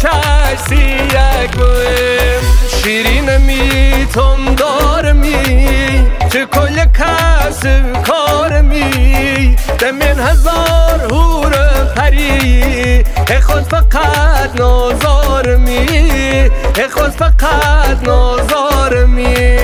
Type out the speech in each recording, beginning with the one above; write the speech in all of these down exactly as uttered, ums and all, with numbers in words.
کسی یک بویم شیرین می تم دارمی تو کل کسب کارمی دمین هزار هور پری خود فقط نازارمی خود فقط نازارمی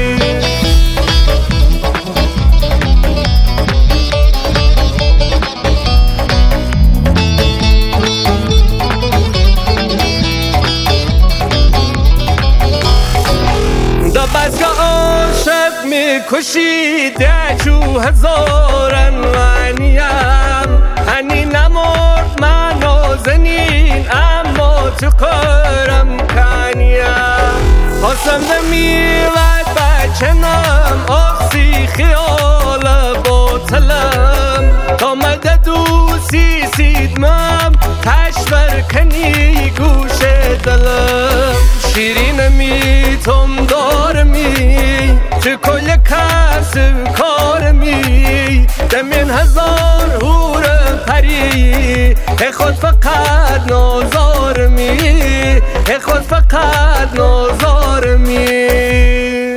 میکشید چو هزارن معنیم هنی نمرد من نازنین اما تو کارم کنیم خواستم دمیرد بچنم آخسی خیال باطلم تا مدد دوسی سیدمم تشور کنی گوش دلم شیرین میتم دارمی تو کل کسب کارمی دمین هزار هور پری خود فقط نازارمی خود فقط نازارمی